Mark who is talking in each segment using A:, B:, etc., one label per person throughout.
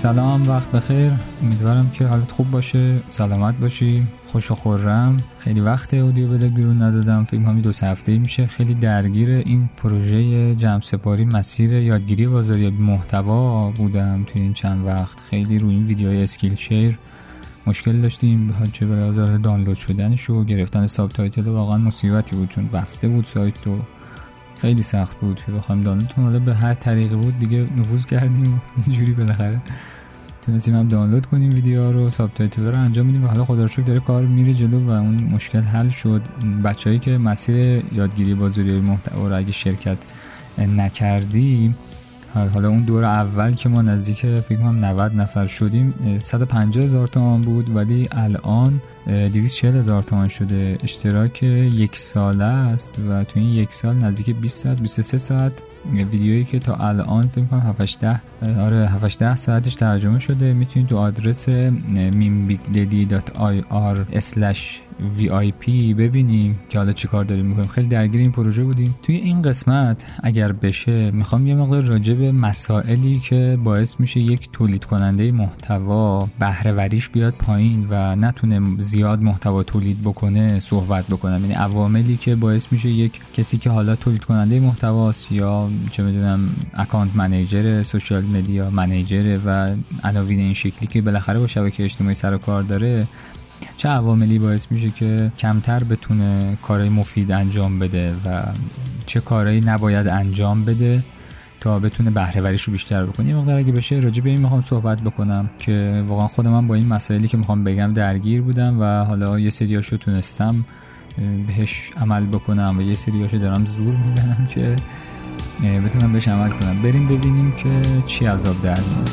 A: سلام، وقت بخیر. امیدوارم که حالت خوب باشه، سلامت باشی، خوش و خرم. خیلی وقت اودیو بلاگ بیرون ندادم، فکر کنم 2 هفته میشه. خیلی درگیر این پروژه جمع سپاری مسیر یادگیری بازاریابی محتوا بودم توی این چند وقت. خیلی روی این ویدیوهای اسکیل شیر مشکل داشتیم، چه به لحاظ دانلود شدنش و گرفتن ساب تایتل واقعا مصیبتی بود، چون بسته بود سایت و خیلی سخت بود که بخوایم دانلود کنیم. حالا به هر طریقی بود دیگه نفوذ کردیم و اینجوری بالاخره تونستیم هم دانلود کنیم ویدیوها رو، ساب تایتل رو انجام میدیم و حالا خدا رو شکر داره کار میره جلو و اون مشکل حل شد. بچه‌ای که مسیر یادگیری بازاریابی محتوا رو اگه شرکت نکردی، حالا اون دور اول که ما نزدیک فکر کنم 90 نفر شدیم، 150,000 تومان بود ولی الان 240,000 تومان شده. اشتراک 1 ساله است و تو این 1 سال نزدیک 20 ساعت 23 ساعت ویدیویی که تا الان فکر کنم 7-8 ساعتش ترجمه شده. میتونید تو آدرس meambigdaddy.ir/VIP ببینیم که حالا چی کار داریم میکنیم. خیلی درگیر این پروژه بودیم. توی این قسمت اگر بشه میخوام یه مقدار راجع به مسائلی که باعث میشه یک تولید کننده محتوا بهره وریش بیاد پایین و نتونه زیاد محتوا تولید بکنه صحبت بکنم. یعنی عواملی که باعث میشه یک کسی که حالا تولید کننده محتواست یا چه میدونم اکانت منیجر، سوشال مدیا منیجر و عناوین این شکلی که بالاخره با شبکه اجتماعی سر و کار داره، چه عواملی باعث میشه که کمتر بتونه کارهای مفید انجام بده و چه کارهایی نباید انجام بده تا بتونه بهره وریش رو بیشتر بکنه. یه مقدار اگه بشه راجع به این میخوام صحبت بکنم که واقعا خود من با این مسائلی که میخوام بگم درگیر بودم و حالا یه سریاشو تونستم بهش عمل بکنم و یه سریاشو دارم زور میزنم که بتونم بهش عمل کنم. بریم ببینیم که چی عذاب در میاد.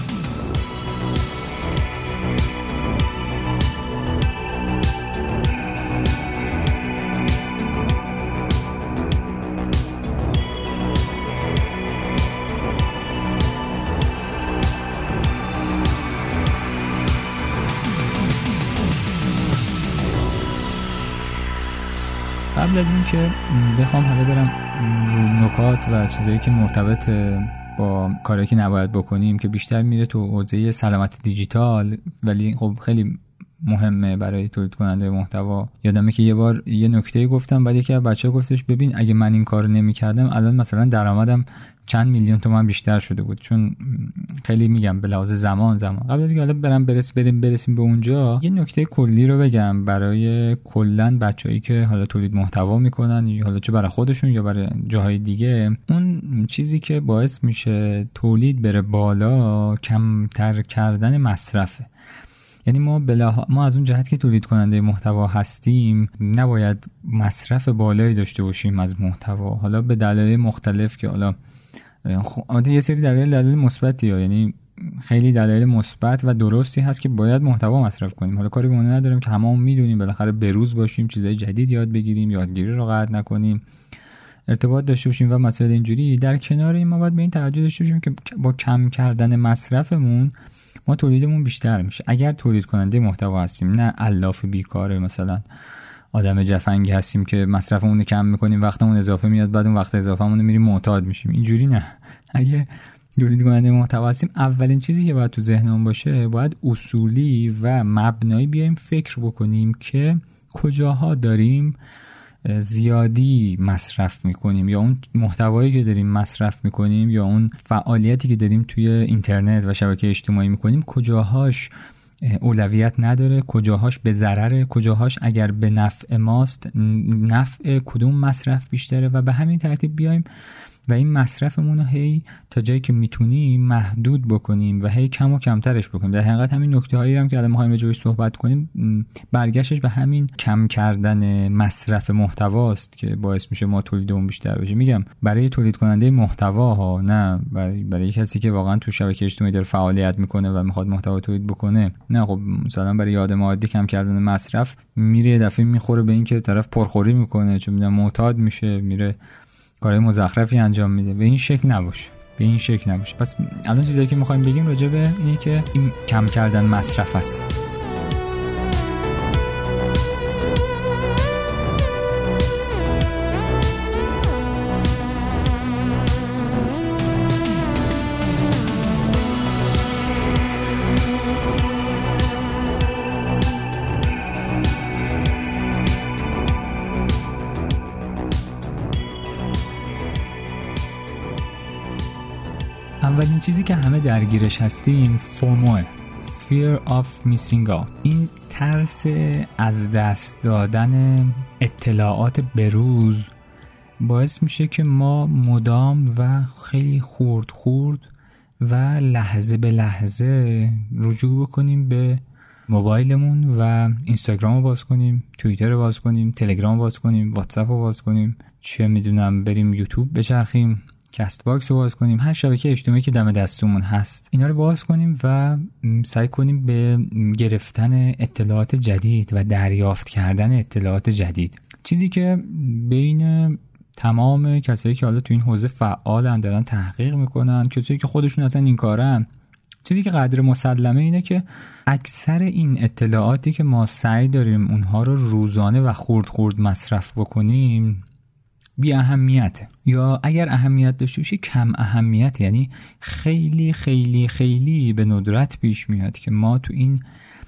A: قبل از این که بخوام حالا برم رو نکات و چیزایی که مرتبط با کاری که نباید بکنیم که بیشتر میره تو حوزه سلامت دیجیتال ولی خب خیلی مهمه برای تولید کننده محتوا. یادمه که یه بار یه نکته گفتم، بعد یکی از بچه‌ها گفتش ببین اگه من این کارو نمی‌کردم الان مثلا درآمدم چند میلیون تومان بیشتر شده بود. چون خیلی میگم به لحاظ زمان قبل از اینکه حالا برسیم به اونجا یه نکته کلی رو بگم برای کلا بچه‌ای که حالا تولید محتوا میکنن، یا حالا چه برای خودشون یا برای جاهای دیگه. اون چیزی که باعث میشه تولید بره بالا کمتر کردن مصرفه. یعنی ما از اون جهت که تولید کننده محتوا هستیم نباید مصرف بالایی داشته باشیم از محتوا، حالا به دلایل مختلف که حالا یه سری دلایل مثبتی ها، یعنی خیلی دلایل مثبت و درستی هست که باید محتوا مصرف کنیم. حالا کاری به اون نداریم که هممون میدونیم بالاخره بروز باشیم، چیزای جدید یاد بگیریم، یادگیری رو قطع نکنیم، ارتباط داشته باشیم و مسائل اینجوری. در کنار این ما باید به این توجه داشته باشیم که با کم کردن مصرفمون ما تولیدمون بیشتر میشه. اگر تولید کننده محتوا هستیم، نه الاف بیکاره مثلا آدم جفنگی هستیم که مصرفمون رو کم میکنیم، وقتمون اضافه میاد، بعد اون وقت اضافه‌مون رو میریم معتاد میشیم، اینجوری نه. اگه تولید کننده محتوا هستیم اولین چیزی که باید تو ذهنمون باشه، باید اصولی و مبنایی بیایم فکر بکنیم که کجاها داریم زیادی مصرف میکنیم، یا اون محتوایی که داریم مصرف میکنیم یا اون فعالیتی که داریم توی اینترنت و شبکه اجتماعی میکنیم کجاهاش اولویت نداره، کجاهاش به ضرره، کجاهاش اگر به نفع ماست نفع کدوم مصرف بیشتره و به همین ترتیب بیایم و این مصرفمون رو هی تا جایی که میتونیم محدود بکنیم و هی کم و کمترش بکنیم. در حقیقت همین نکته‌هایی هم که الان می‌خوایم راجعش صحبت کنیم برگشتش به همین کم کردن مصرف محتواست که باعث میشه ما تولیدمون بیشتر بشه. میگم برای تولید کننده محتوا ها، نه برای کسی که واقعا تو شبکه اجتماعی داره فعالیت میکنه و میخواد محتوا تولید بکنه. نه خب مثلا برای آدم عادی کم کردن مصرف میره یه دفعه میخوره به این که طرف پرخوری میکنه، چون میدونم معتاد میشه، میره کارهای مزخرفی انجام میده. به این شکل نباشه. پس الان چیزایی که میخوایم بگیم راجع به اینه که این کم کردن مصرف است. اولین چیزی که همه درگیرش هستیم فومو، Fear of Missing Out. این ترس از دست دادن اطلاعات بروز باعث میشه که ما مدام و خیلی خورد و لحظه به لحظه رجوع بکنیم به موبایلمون و اینستاگرام رو باز کنیم، توییتر رو باز کنیم، تلگرام رو باز کنیم، واتساپ رو باز کنیم، چه میدونم بریم یوتیوب بچرخیم، کست باکس رو باز کنیم، هر شبکه اجتماعی که دم دستمون هست اینا رو باز کنیم و سعی کنیم به گرفتن اطلاعات جدید و دریافت کردن اطلاعات جدید. چیزی که بین تمام کسایی که حالا تو این حوزه فعالن، دارن تحقیق میکنن، کسایی که خودشون اصلا این کارن، چیزی که قدر مسلمه اینه که اکثر این اطلاعاتی که ما سعی داریم اونها رو روزانه و خورد مصرف بکنیم بی اهمیته، یا اگر اهمیت داشته باشه کم اهمیت. یعنی خیلی خیلی خیلی به ندرت پیش میاد که ما تو این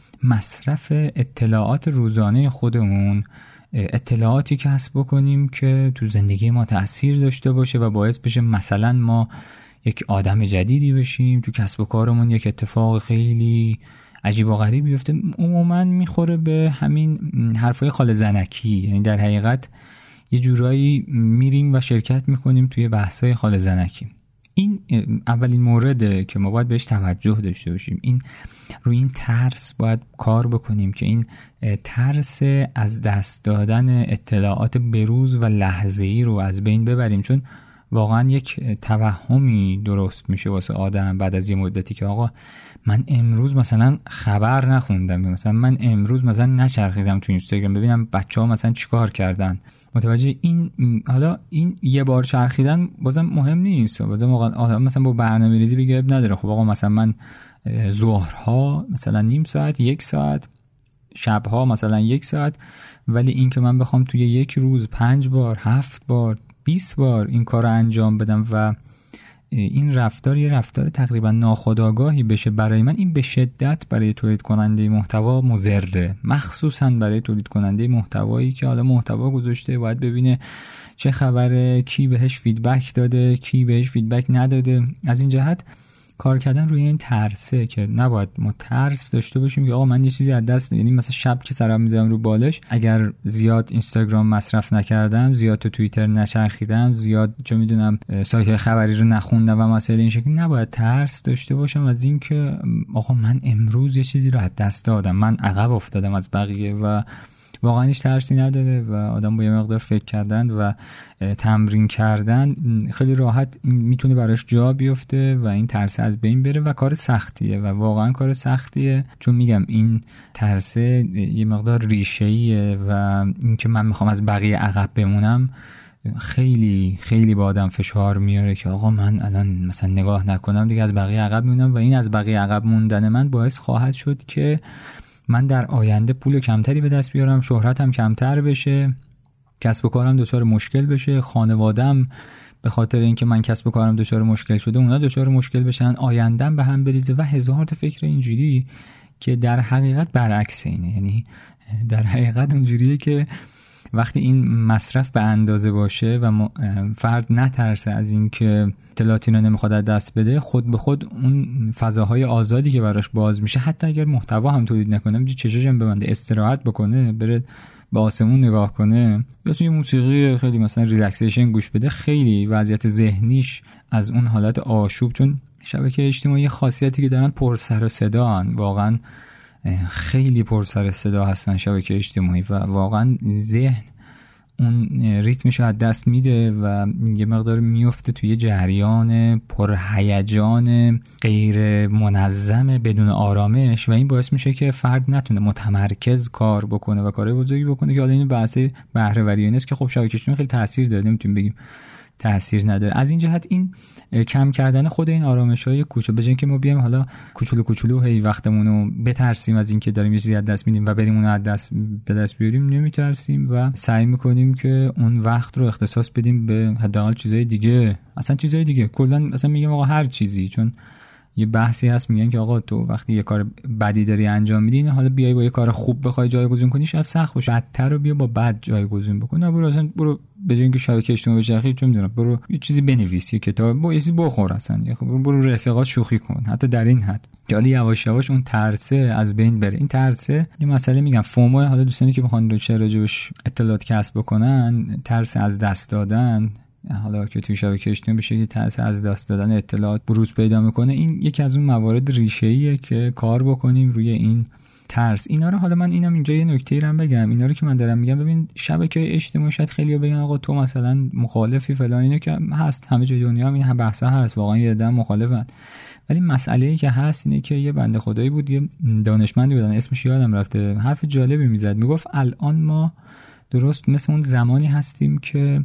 A: مصرف اطلاعات روزانه خودمون اطلاعاتی کسب بکنیم که تو زندگی ما تأثیر داشته باشه و باعث بشه مثلا ما یک آدم جدیدی بشیم، تو کسب و کارمون یک اتفاق خیلی عجیب و غریب بیفته. عموما میخوره به همین حرفای خاله زنکی. یعنی در حقیقت یه جورایی میریم و شرکت میکنیم توی بحثای خاله زنکی. این اولین مورده که ما باید بهش توجه داشته باشیم. این روی این ترس باید کار بکنیم که این ترس از دست دادن اطلاعات بروز و لحظه‌ای رو از بین ببریم، چون واقعا یک توهمی درست میشه واسه آدم بعد از یه مدتی که آقا من امروز مثلا خبر نخوندم، مثلا من امروز مثلا نچرخیدم تو اینستاگرام ببینم بچه‌ها مثلا چیکار کردن. متوجه این حالا این یه بار چرخیدن بازم مهم نیست، بازم آقا مثلا با برنامه‌ریزی بگه اب نداره. خب آقا مثلا من ظهرها مثلا نیم ساعت، یک ساعت، شبها مثلا یک ساعت، ولی این که من بخوام توی یک روز 5 بار، 7 بار، 20 بار این کار رو انجام بدم و این رفتار یه رفتار تقریبا ناخودآگاهی بشه برای من، این به شدت برای تولید کننده محتوا مضره. مخصوصا برای تولید کننده محتوایی که حالا محتوا گذاشته باید ببینه چه خبره، کی بهش فیدبک داده، کی بهش فیدبک نداده. از این جهت کار کردن روی این ترسه که نباید ما ترس داشته باشیم که آقا من یه چیزی از دست، یعنی مثلا شب که سرم میذارم رو بالش، اگر زیاد اینستاگرام مصرف نکردم، زیاد تو توییتر نچرخیدم، زیاد چه میدونم سایت خبری رو نخوندم و مسائل این شکلی، نباید ترس داشته باشم از این که آقا من امروز یه چیزی رو از دست دادم، من عقب افتادم از بقیه. و واقعا هیچ ترسی نداره و آدم با یه مقدار فکر کردن و تمرین کردن خیلی راحت میتونه براش جا بیفته و این ترس از بین بره. و کار سختیه و واقعا کار سختیه، چون میگم این ترس یه مقدار ریشه‌ایه و این که من میخوام از بقیه عقب بمونم خیلی خیلی با آدم فشار میاره که آقا من الان مثلا نگاه نکنم دیگه از بقیه عقب میمونم و این از بقیه عقب موندن من باعث خواهد شد که من در آینده پول کمتری به دست بیارم، شهرتم کمتر بشه، کسب و کارم دچار مشکل بشه، خانوادم به خاطر اینکه من کسب و کارم دچار مشکل شده اونا دچار مشکل بشن، آیندم به هم بریزه و هزار تا فکر اینجوری که در حقیقت برعکس اینه. یعنی در حقیقت اونجوریه که وقتی این مصرف به اندازه باشه و فرد نترسه از این که اطلاعاتی رو نمیخواد از دست بده، خود به خود اون فضاهای آزادی که براش باز میشه، حتی اگر محتوا هم تولید نکنه، چشاشم ببنده، استراحت بکنه، بره به آسمون نگاه کنه یا یه موسیقی خیلی مثلا ریلکسیشن گوش بده، خیلی وضعیت ذهنیش از اون حالت آشوب، چون شبکه اجتماعی خاصیتی که دارن پر سر و صدا هن. واقعا خیلی پر سر و صدا هستن شبکه اجتماعی و واقعا ذهن اون ریتمش رو از دست میده و یه مقدار میفته توی جریان پرهیجان غیر منظم بدون آرامش و این باعث میشه که فرد نتونه متمرکز کار بکنه و کارهای بزرگی بکنه که حالا این بحث بهره‌وری نیست که خب شبکه اجتماعی خیلی تاثیر داره، نمیتونیم بگیم تاثیر نداره. از این جهت این کم کردن خود این آرامش‌های کوچولو، به جای اینکه ما بیایم حالا کوچولو هی وقتمون رو بترسیم از اینکه داریم یه چیزی از دست میدیم و بریم اون از دست به دست بیاریم، نمیترسیم و سعی میکنیم که اون وقت رو اختصاص بدیم به حداقل چیزای دیگه، اصلا چیزای دیگه کلا مثلا میگم آقا هر چیزی، چون یه بحثی هست میگن که آقا تو وقتی یه کار بدی داری انجام میدی، حالا بیای با یه کار خوب بخوای جایگزین کنی شاید سخت باشه، بدتر رو بیا با بد جایگزین بکن. برو اصلا برو به جای اینکه شبکه اجتماعی بچرخی چه میدونم برو یه چیزی بنویس، یه کتاب یه چیزی بخور اصلا، یا برو رفیقات شوخی کن، حتی در این حد که حالا یواش یواش اون ترسه از بین بره. این ترسه یه مسئله میگم فومو، حالا دوستانی که بخوان راجبش اطلاعات کسب بکنن، ترس از دست دادن، حالا که توی شبکه اجتماعی بشه که ترس از دست دادن اطلاعات بروز پیدا میکنه، این یکی از اون موارد ریشه‌ایه که کار بکنیم روی این ترس. اینا رو حالا من اینم اینجا یه نکته‌ای رو بگم، اینا رو که من دارم میگم، ببین شبکه اجتماعی شاید خیلی‌ها بگن آقا تو مثلا مخالفی فلان، اینا که هست همه جای دنیا هم این بحثا هست، واقعا یه عده مخالفن، ولی مسئله‌ای که هست اینه که یه بنده خدایی بود، یه دانشمندی بود اسمش یادم رفته، حرف جالبی میزد، میگفت الان ما درست مثل اون زمانی هستیم که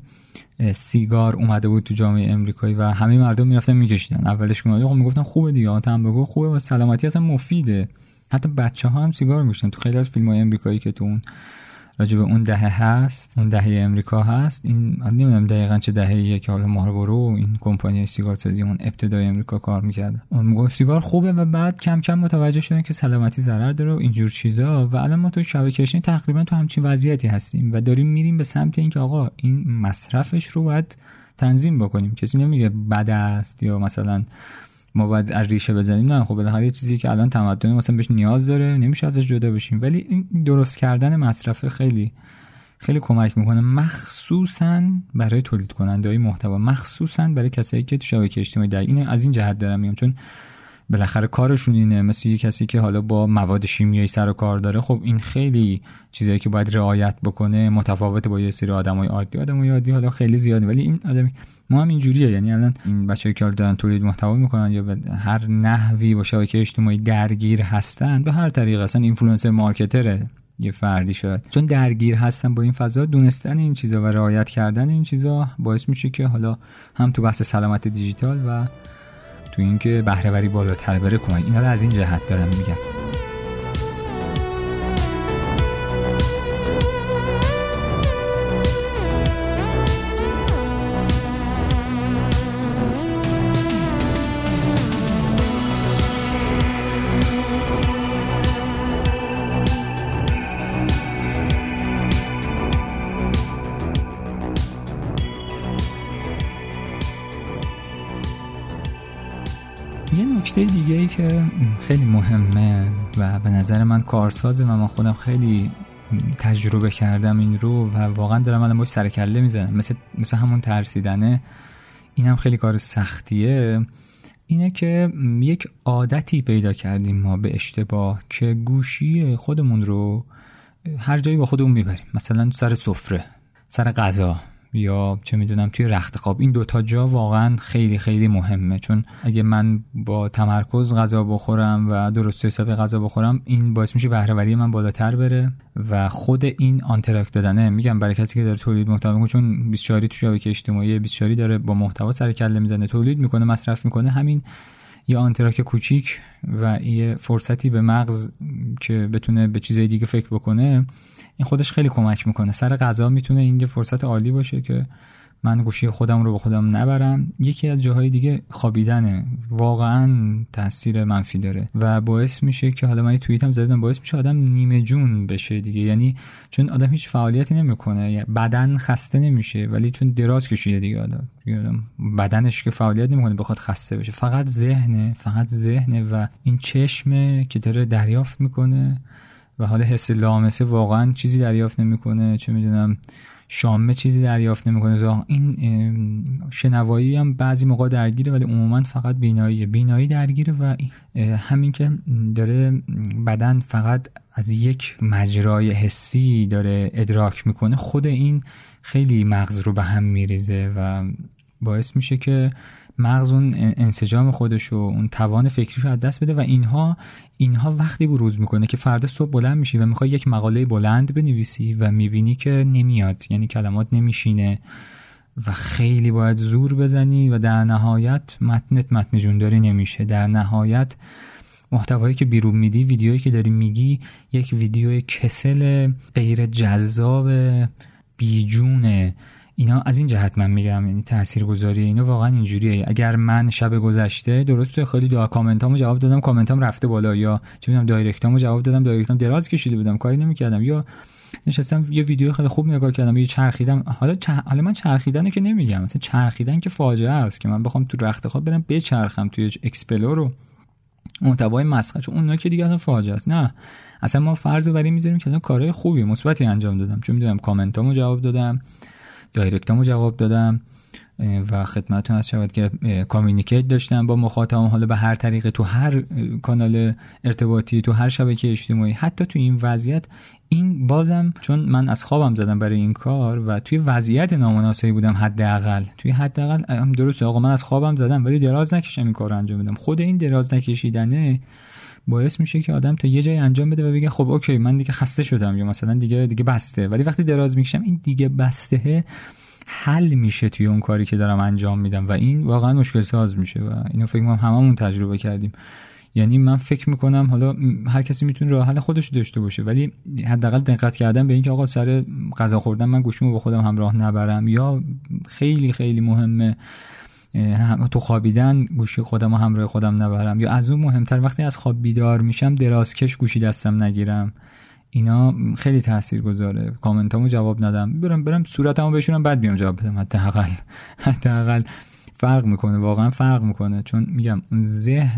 A: سیگار اومده بود تو جامعه امریکایی و همه مردم میرفتن میکشیدن. اولش میگفتن خوبه دیگه، تنباکو خوبه و سلامتی اصلا مفیده، حتی بچه‌ها هم سیگار میکشن. تو خیلی از فیلم‌های امریکایی که تو اون راجع به اون دهه هست، اون دهه امریکا هست، این نمیدونم دقیقاً چه دهه‌ایه که حالا مارلبورو این کمپانی سیگار سازی اون ابتدای امریکا کار می‌کرد، اون میگفت سیگار خوبه و بعد کم کم متوجه شدن که سلامتی ضرر داره و اینجور چیزا، و الان ما تو شبکه اجتماعی تقریبا تو همچین وضعیتی هستیم و داریم میریم به سمت اینکه آقا این مصرفش رو باید تنظیم بکنیم. کسی نمیگه بد است یا مثلا ما باید از ریشه بزنیم، نه، خب بالاخره یه چیزی که الان تمدن مثلا بهش نیاز داره، نمیشه ازش جدا بشیم، ولی این درست کردن مصرف خیلی خیلی کمک میکنه، مخصوصا برای تولید کننده‌های محتوا، مخصوصا برای کسایی که تو شبکه اجتماعی در اینو از این جهت دارم میگم، چون بالاخره کارشون اینه، مثل یه کسی که حالا با مواد شیمیایی سر و کار داره، خب این خیلی چیزایی که باید رعایت بکنه متفاوته با یه سری آدمای عادی حالا خیلی زیاده، ولی این آدمی ما هم اینجوریه، یعنی الان این بچه‌ای که دارن تولید محتوا میکنن یا به هر نحوی با شبکه اجتماعی درگیر هستن، به هر طریق، اصلا اینفلوئنسر مارکتره یه فردی شد، چون درگیر هستن با این فضا، دونستن این چیزا و رعایت کردن این چیزا باعث میشه که حالا هم تو بحث سلامت دیجیتال و تو اینکه بهره وری بالاتر بره کمک. اینا رو از این جهت دارم میگم. یه نکته دیگه ای که خیلی مهمه و به نظر من کارسازه و من خودم خیلی تجربه کردم این رو و واقعا دارم الان باش سر کله میزنم، مثل همون ترسیدنه، این هم خیلی کار سختیه، اینه که یک عادتی پیدا کردیم ما به اشتباه که گوشی خودمون رو هر جایی با خودمون میبریم، مثلا سر سفره، سر غذا، یا چه میدونم توی رخت خواب. این دوتا جا واقعا خیلی خیلی مهمه، چون اگه من با تمرکز غذا بخورم و درست حساب غذا بخورم، این باعث میشه بهره وری من بالاتر بره و خود این آنتراکت دادنه، میگم برای کسی که داره تولید محتوا میکنه، چون 24 تو شبکه اجتماعی 24 داره با محتوا سر کله میزنه، تولید میکنه، مصرف میکنه، همین یه آنتراک کوچیک و یه فرصتی به مغز که بتونه به چیزای دیگه فکر بکنه، این خودش خیلی کمک میکنه. سر غذا میتونه این یه فرصت عالی باشه که من گوشی خودم رو با خودم نبرم. یکی از جاهای دیگه خوابیدنه، واقعا تاثیر منفی داره و باعث میشه که حالا من یه توییتم زدم، باعث میشه آدم نیمه جون بشه دیگه، یعنی چون آدم هیچ فعالیتی نمیکنه، بدن خسته نمیشه، ولی چون دراز کشیده دیگه آدم بدنش که فعالیت نمیکنه بخواد خسته بشه، فقط ذهنه و این چشمه که داره دریافت میکنه و حالا حس لامسه واقعا چیزی دریافت نمیکنه، چه میدونم شامه چیزی دریافت نمیکنه، این شنوایی هم بعضی موقع درگیره ولی عموما فقط بینایی درگیره و همین که داره بدن فقط از یک مجرای حسی داره ادراک میکنه، خود این خیلی مغز رو به هم میریزه و باعث میشه که مغز اون انسجام خودش و اون توان فکریشو از دست بده و اینها وقتی بروز میکنه که فردا صبح بلند میشی و میخوای یک مقاله بلند بنویسی و میبینی که نمیاد، یعنی کلمات نمیشینه و خیلی باید زور بزنی و در نهایت متن جونداری نمیشه، در نهایت محتوایی که بیرون میدی، ویدیویی که داری میگی، یک ویدیو کسل غیر جذاب بیجونه. اینا از این جهت من میگم، یعنی تاثیرگذاری اینا واقعا اینجوریه. اگر من شب گذشته درسته خیلی کامنتامو جواب دادم، کامنتام رفته بالا، یا چه میدونم دایرکتامو جواب دادم، دایرکتام دراز کشیده بودم کاری نمیکردم، یا نشستم یه ویدیو خیلی خوب نگاه کردم، یه چرخیدم. حالا من چرخیدنو که نمیگم، مثلا چرخیدن که فاجعه است که من بخوام تو رخت خواب برم بچرخم توی اکسپلور رو محتوای مسخره، چون اونها که دیگه اصلا فاجعه است. نه اصلا ما فرض رو بر این میذاریم که اصلا کارهای خوبی مثبتی انجام دادم، چون میدونم کامنتامو جواب دادم، دایرکتامو جواب دادم و خدمتتون عرض شود که کامیونیکیت داشتم با مخاطبم، حالا به هر طریقه، تو هر کانال ارتباطی، تو هر شبکه اجتماعی. حتی تو این وضعیت این بازم چون من از خوابم زدم برای این کار و توی وضعیت نامناسبی بودم، حداقل درسته آقا من از خوابم زدم ولی دراز نکشم این کارو انجام بدم. خود این دراز نکشیدنه باعث میشه که آدم تا یه جای انجام بده و بگه خب اوکی من دیگه خسته شدم یا مثلا دیگه بسته. ولی وقتی دراز میکشم این دیگه بسته حل میشه توی اون کاری که دارم انجام میدم و این واقعا مشکل ساز میشه و اینو فکر کنم هممون تجربه کردیم. یعنی من فکر میکنم حالا هر کسی میتونه راه حل خودش داشته باشه، ولی حداقل دقت کردن به این که آقا سر غذا خوردن من گوشیمو با خودم همراه نبرم، یا خیلی خیلی مهمه تو خوابیدن گوشی خودمو همراه خودم نبرم، یا از اون مهمتر وقتی از خواب بیدار میشم درازکش گوشی دستم نگیرم. اینا خیلی تاثیرگذاره. کامنتامو جواب ندم، برم صورتمو بشورم بعد بیام جواب بدم. حداقل فرق میکنه، واقعا فرق میکنه، چون میگم اون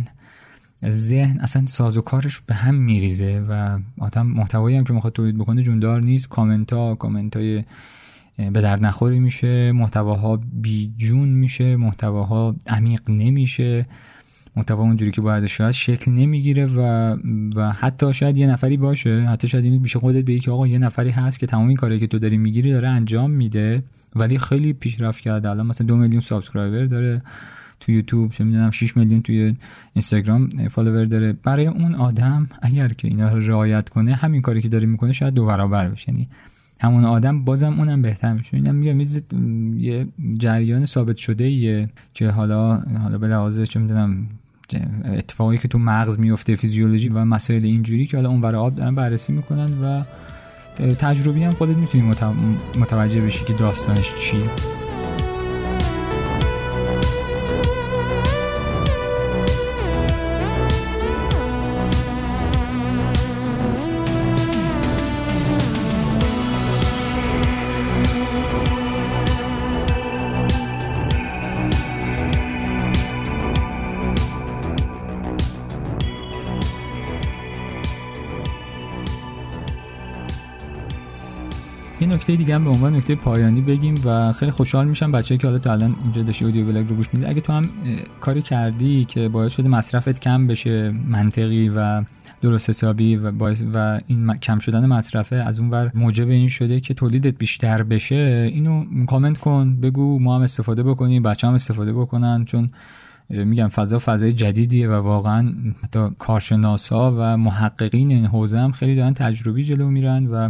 A: ذهن اصلا سازوکارش به هم میریزه و آدم محتوایی هم که میخواد تولید بکنه جوندار نیست. کامنتای به درد نخوری میشه، محتواها بی جون میشه، محتواها عمیق نمیشه، محتوا اونجوری که باید شاید شکل نمیگیره و حتی شاید یه نفری باشه، حتی شاید اینو بیشه خودت بگی که آقا یه نفری هست که تمام این کاری که تو داری میگیری داره انجام میده ولی خیلی پیشرفت کرده، الان مثلا 2 میلیون سابسکرایبر داره تو یوتیوب، چه میدونم 6 میلیون توی اینستاگرام فالوور داره. برای اون آدم اگر که اینا رو رعایت کنه همین کاری که داره میکنه شاید 2 برابر بشه، یعنی همون آدم بازم اونم بهتر میشه. اینم میگم یه جریان ثابت شده ایه که حالا به لحاظ چه میدونم اتفاقی که تو مغز میفته، فیزیولوژی و مسائل اینجوری که حالا اون ور آب دارن بررسی میکنن و تجربی هم خودت میتونی متوجه بشی که داستانش چیه. یه نکته دیگه هم به عنوان نکته پایانی بگیم و خیلی خوشحال میشم بچه‌ای که حالا تا الان اینجا داشتی اودیو بلاگ رو گوش میدی، اگه تو هم کاری کردی که باعث شده مصرفت کم بشه، منطقی و درست حسابی و این کم شدن مصرفه از اون ور موجب این شده که تولیدت بیشتر بشه، اینو کامنت کن، بگو ما هم استفاده بکنیم، بچه‌ها هم استفاده بکنن، چون میگم فضای جدیدیه و واقعا حتی کارشناسا و محققین این حوزه هم خیلی دارن تجربی جلو میرن و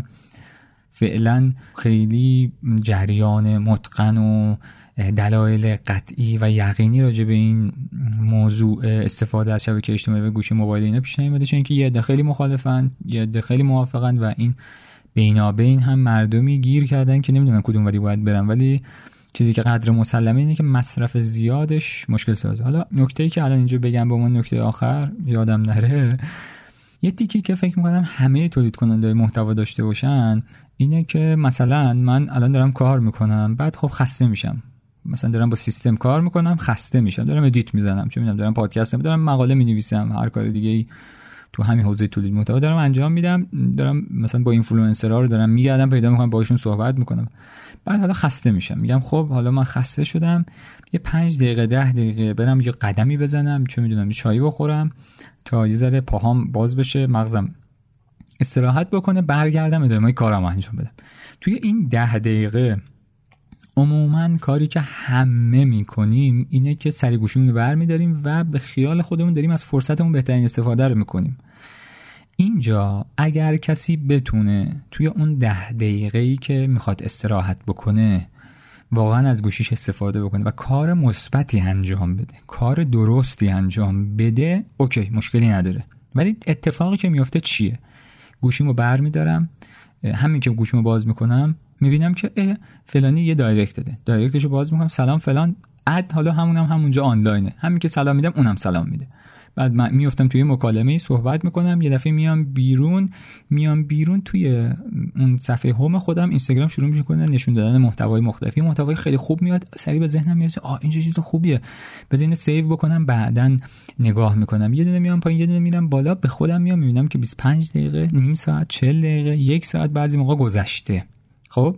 A: فعلا خیلی جریان متقن و دلایل قطعی و یقینی راجع به این موضوع استفاده از شبکه اجتماعی و گوشی موبایل اینا پیش نیومده، چون که یه عده خیلی مخالفن، یه عده خیلی موافقن و این بینابین هم مردمی گیر کردن که نمیدونن کدوم وری باید برن. ولی چیزی که قدر مسلمه اینه که مصرف زیادش مشکل سازه. حالا نکته‌ای که الان اینجا بگم به عنوان نکته آخر یادم نره، یه تیکی که فکر می‌کنم همه تولید کننده محتوا داشته باشن اینه که مثلا من الان دارم کار میکنم، بعد خب خسته میشم، مثلا دارم با سیستم کار میکنم خسته میشم، دارم ادیت میزنم، چه میدونم دارم پادکست دارم مقاله مینویسم، هر کار دیگه ای تو همین حوزه تولید محتوا دارم انجام میدم، دارم مثلا با اینفلوئنسرها رو دارم میگردم پیدا میکنم باهاشون صحبت میکنم، بعد حالا خسته میشم، میگم خب حالا من خسته شدم، یه 5 دقیقه 10 دقیقه برم یه قدمی بزنم، چه میدونم چایی بخورم تا یه ذره پاهام باز بشه، مغزم استراحت بکنه، برگردم ادامه کارم انجام بدم. توی این 10 دقیقه عموما کاری که همه میکنیم اینه که سری گوشیمون رو برمی‌داریم و به خیال خودمون داریم از فرصتمون بهترین استفاده رو میکنیم. اینجا اگر کسی بتونه توی اون 10 دقیقه‌ای که میخواد استراحت بکنه واقعا از گوشیش استفاده بکنه و کار مثبتی انجام بده، کار درستی انجام بده، اوکی مشکلی نداره. ولی اتفاقی که میفته چیه؟ گوشیمو برمی‌دارم، همین که گوشیمو باز میکنم میبینم که فلانی یه دایرکت داده، دایرکتشو باز میکنم، سلام فلان، اد حالا همونجا آنلاینه، همین که سلام میدم اونم سلام میده، بعد من میافتم توی مکالمه صحبت میکنم، یه دفعه میام بیرون توی اون صفحه هوم خودم اینستاگرام شروع میکنه نشون دادن محتوای مختلفی، محتوای خیلی خوب میاد، سریع به ذهنم میاد این چیز خوبیه، بذار اینو سیو بکنم بعدن نگاه میکنم. یه دونه میام پایین، یه دونه میرم بالا، به خودم میام میبینم که 25 دقیقه، نیم ساعت، 40 دقیقه، 1 ساعت بعضی موقع گذشته. خب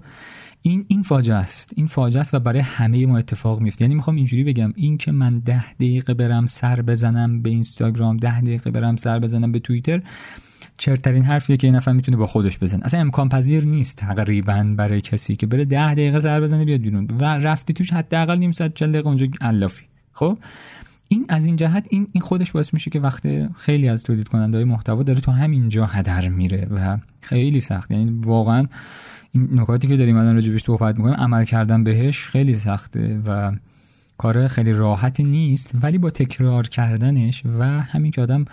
A: این فاجعه است و برای همه ما اتفاق میفته. یعنی میخوام اینجوری بگم، این که من 10 دقیقه برم سر بزنم به اینستاگرام، 10 دقیقه برم سر بزنم به توییتر، چرترین حرفیه که یه نفر میتونه با خودش بزنه. اصلا امکان پذیر نیست تقریبا برای کسی که بره 10 دقیقه سر بزنه بیاد بیرون و رفتی توش حداقل نیم ساعت 40 دقیقه اونجا علافی. خب این از این جهت این خودش باعث میشه که وقت خیلی از تولید کننده‌های محتوا داره تو همینجا هدر میره و خیلی سخت. یعنی واقعا این نکاتی که داریم الان راجع بهش صحبت می‌کنیم، عمل کردن بهش خیلی سخته و کار خیلی راحتی نیست، ولی با تکرار کردنش و همین که آدم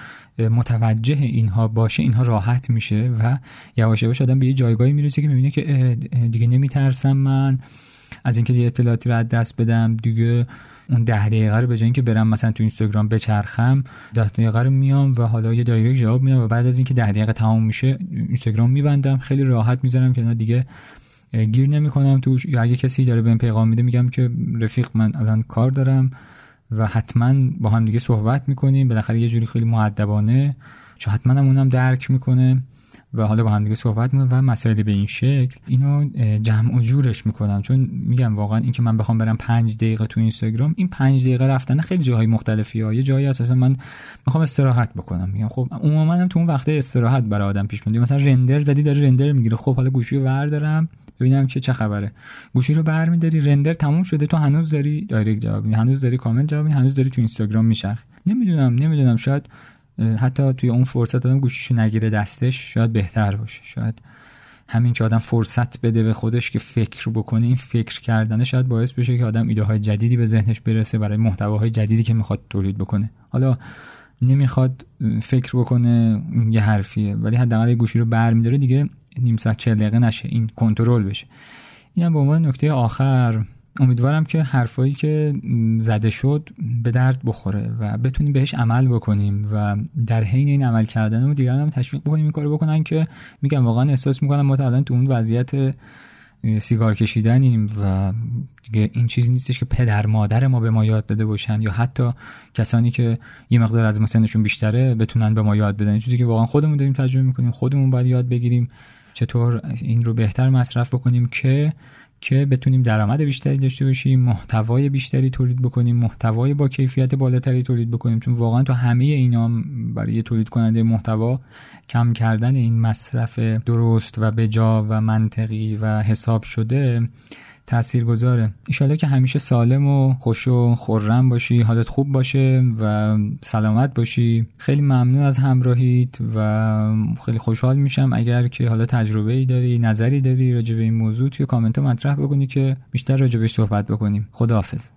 A: متوجه اینها باشه، اینها راحت میشه و یواش یواش آدم به یه جایگاهی میرسه که میبینه که دیگه نمیترسم من از اینکه یه اطلاعاتی رو از دست بدم، دیگه اون 10 دقیقه رو به جای اینکه برم مثلا تو اینستاگرام بچرخم، 10 دقیقه رو میام و حالا یه دایرکت جواب میدم و بعد از اینکه 10 دقیقه تمام میشه اینستاگرام میبندم، خیلی راحت میذارم که دیگه گیر نمیکنم توش. یا اگه کسی داره بهم پیغام میده میگم که رفیق من الان کار دارم و حتما با هم دیگه صحبت میکنیم، بالاخره یه جوری خیلی مؤدبانه، چون حتما هم اونم درک میکنه و حالا با هم دیگه صحبت میکنم و مسائل به این شکل اینو جمع و جورش میکنم. چون میگم واقعا این که من بخوام برم 5 دقیقه تو اینستاگرام، این 5 دقیقه رفتن خیلی جاهای مختلفیه. یه جایی اساسا من میخوام استراحت بکنم، میگم خب عموما هم تو اون وقته استراحت برای آدم پیش میاد. مثلا رندر زدی، داره رندر میگیره، خب حالا گوشی رو بردارم ببینم که چه خبره. گوشی رو برمی‌داری، رندر تموم شده، تو هنوز داری دایرکت جواب میدی، هنوز داری کامنت جواب میدی، هنوز داری تو اینستاگرام میچرخ. نمیدونم شاید حتی توی اون فرصت آدم گوشیشو نگیره دستش شاید بهتر باشه. شاید همین که آدم فرصت بده به خودش که فکر بکنه، این فکر کردن شاید باعث بشه که آدم ایده های جدیدی به ذهنش برسه برای محتواهای جدیدی که میخواد تولید بکنه. حالا نمیخواد فکر بکنه یه حرفیه، ولی حداقل گوشی رو برمی‌داره دیگه نیم ساعت 40 دقیقه نشه، این کنترل بشه. اینم به عنوان نکته آخر. امیدوارم که حرفایی که زده شد به درد بخوره و بتونیم بهش عمل بکنیم و در حین این عمل کردنمون دیگران هم تشویق بکنیم این کارو بکنن، که میگم واقعا احساس میکنم ما الان تو اون وضعیت سیگار کشیدنیم و دیگه این چیزی نیستش که پدر مادر ما به ما یاد داده باشن یا حتی کسانی که یه مقدار از ما سنشون بیشتره بتونن به ما یاد بدن. این چیزی که واقعا خودمون داریم تجربه میکنیم، خودمون باید یاد بگیریم چطور این رو بهتر مصرف بکنیم که بتونیم درآمد بیشتری داشته باشیم، محتوای بیشتری تولید بکنیم، محتوای با کیفیت بالاتری تولید بکنیم. چون واقعا تو همه اینا برای تولید کننده محتوا کم کردن این مصرف درست و بجا و منطقی و حساب شده تاثیرگذاره. ان شاءالله که همیشه سالم و خوش و خرم باشی، حالت خوب باشه و سلامت باشی. خیلی ممنون از همراهیت و خیلی خوشحال میشم اگر که حالا تجربه‌ای داری، نظری داری راجع به این موضوع توی کامنت ها مطرح بکنی که بیشتر راجع بهش صحبت بکنیم. خداحافظ.